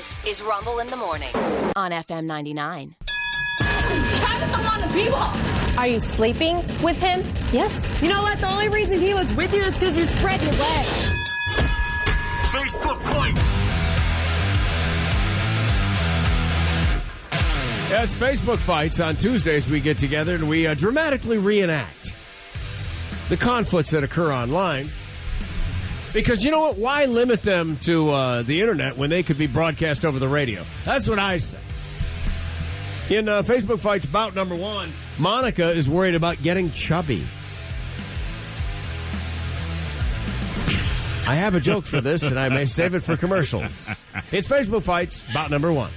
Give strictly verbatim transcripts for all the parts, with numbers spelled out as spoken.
This is Rumble in the Morning on F M ninety-nine. Travis don't want to be with. Are you sleeping with him? Yes. You know what? The only reason he was with you is because you spread your legs. Facebook Fights. Yeah, it's Facebook Fights. On Tuesdays we get together and we uh, dramatically reenact the conflicts that occur online. Because you know what? Why limit them to uh, the internet when they could be broadcast over the radio? That's what I say. In uh, Facebook Fights bout number one, Monica is worried about getting chubby. I have a joke for this, and I may save it for commercials. It's Facebook Fights bout number one.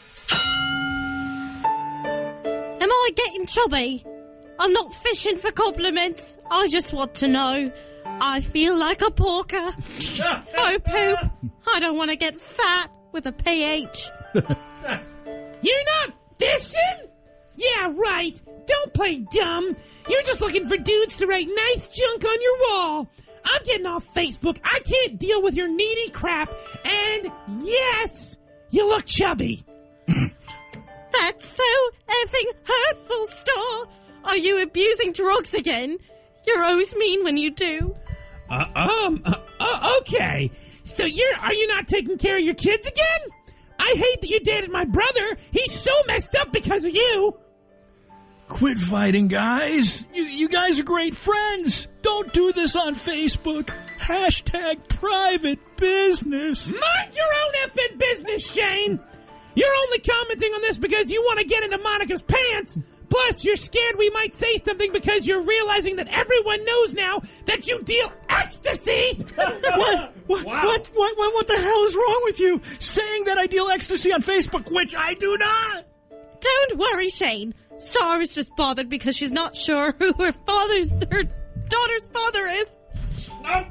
Am I getting chubby? I'm not fishing for compliments. I just want to know. I feel like a porker. Oh, poop. I don't want to get fat with a P H. You're not fishing? Yeah, right. Don't play dumb. You're just looking for dudes to write nice junk on your wall. I'm getting off Facebook. I can't deal with your needy crap. And yes, you look chubby. That's so effing hurtful, Star. Are you abusing drugs again? You're always mean when you do. Uh, um, uh, uh, okay. So you're, are you not taking care of your kids again? I hate that you dated my brother. He's so messed up because of you. Quit fighting, guys. You, you guys are great friends. Don't do this on Facebook. Hashtag private business. Mind your own effing business, Shane. You're only commenting on this because you want to get into Monica's pants. Plus, you're scared we might say something because you're realizing that everyone knows now that you deal ecstasy. What? What, wow. what? What? What? What the hell is wrong with you? Saying that I deal ecstasy on Facebook, which I do not. Don't worry, Shane. Star is just bothered because she's not sure who her father's, her daughter's father is. No.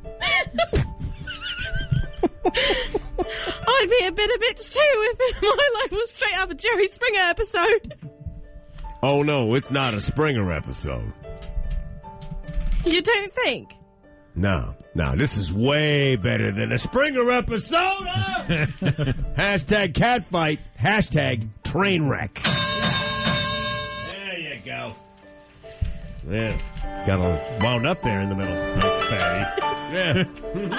I'd be a bit of bitch too if my life was straight up a Jerry Springer episode. Oh, no, it's not a Springer episode. You don't think? No, no, this is way better than a Springer episode. Huh? Hashtag catfight, hashtag train wreck. There you go. Yeah, got all wound up there in the middle. That's fatty.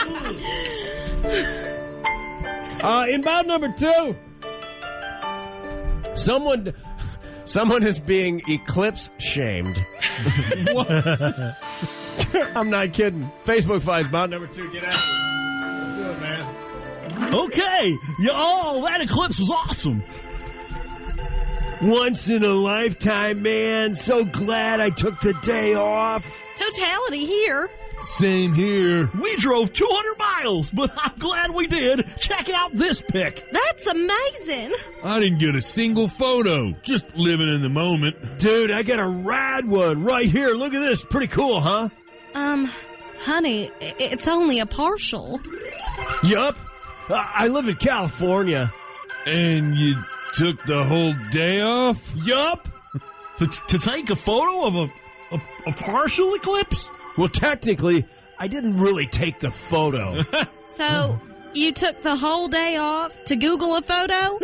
Yeah. uh, in bout number two, someone... Someone is being eclipse shamed. What? I'm not kidding. Facebook Fights, bout number two. Get after it. Let's do it, man. Okay. Yeah, oh, that eclipse was awesome. Once in a lifetime, man. So glad I took the day off. Totality here. Same here. We drove two hundred miles, but I'm glad we did. Check out this pic. That's amazing. I didn't get a single photo. Just living in the moment. Dude, I got a rad one right here. Look at this. Pretty cool, huh? Um, honey, it's only a partial. Yup. I live in California. And you took the whole day off? Yup. To, to take a photo of a, a, a partial eclipse? Well, technically, I didn't really take the photo. So, you took the whole day off to Google a photo?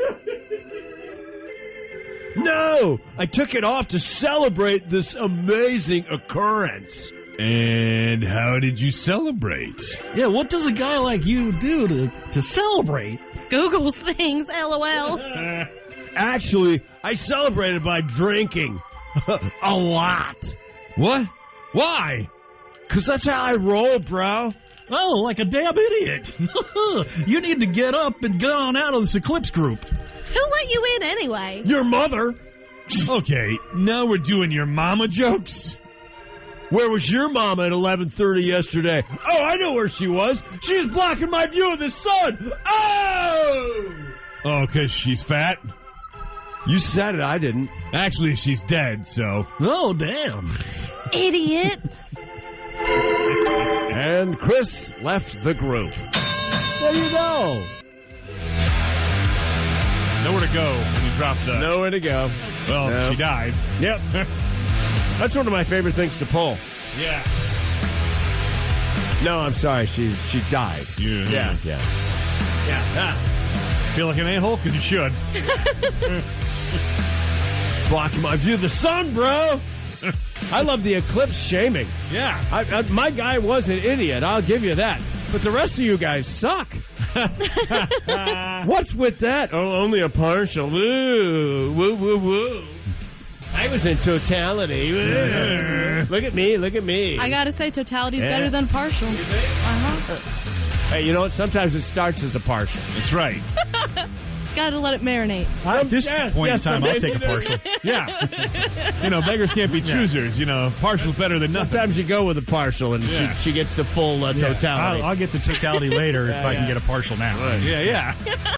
No! I took it off to celebrate this amazing occurrence. And how did you celebrate? Yeah, what does a guy like you do to, to celebrate? Googles things, LOL. Actually, I celebrated by drinking. A lot. What? Why? Because that's how I roll, bro. Oh, like a damn idiot. You need to get up and get on out of this eclipse group. Who let you in anyway? Your mother. Okay, now we're doing your mama jokes. Where was your mama at eleven thirty yesterday? Oh, I know where she was. She was blocking my view of the sun. Oh! Oh, because she's fat? You said it, I didn't. Actually, she's dead, so... Oh, damn. Idiot. And Chris left the group. There you go. Nowhere to go when you drop the... Nowhere to go. Well, no. She died. Yep. That's one of my favorite things to pull. Yeah. No, I'm sorry. She's she died. Yeah. Yeah. Yeah. Yeah. Ah. Feel like an a-hole? Because you should. Blocking my view of the sun, bro. I love the eclipse shaming. Yeah. I, I, my guy was an idiot, I'll give you that. But the rest of you guys suck. What's with that? Oh, only a partial. Woo, woo, woo, woo. I was in totality. Look at me, look at me. I gotta say, totality's Yeah. better than partial. Uh-huh. Hey, you know what? Sometimes it starts as a partial. That's right. Gotta let it marinate. At this yes, point yes, in time, I'll sometimes take a you do. partial. Yeah. You know, beggars can't be choosers. You know, partial's better than nothing. Sometimes you go with a partial and Yeah. she, she gets the full uh, Yeah. totality. I'll, I'll get the totality later if Yeah, I can yeah. get a partial now. Right. Yeah, yeah.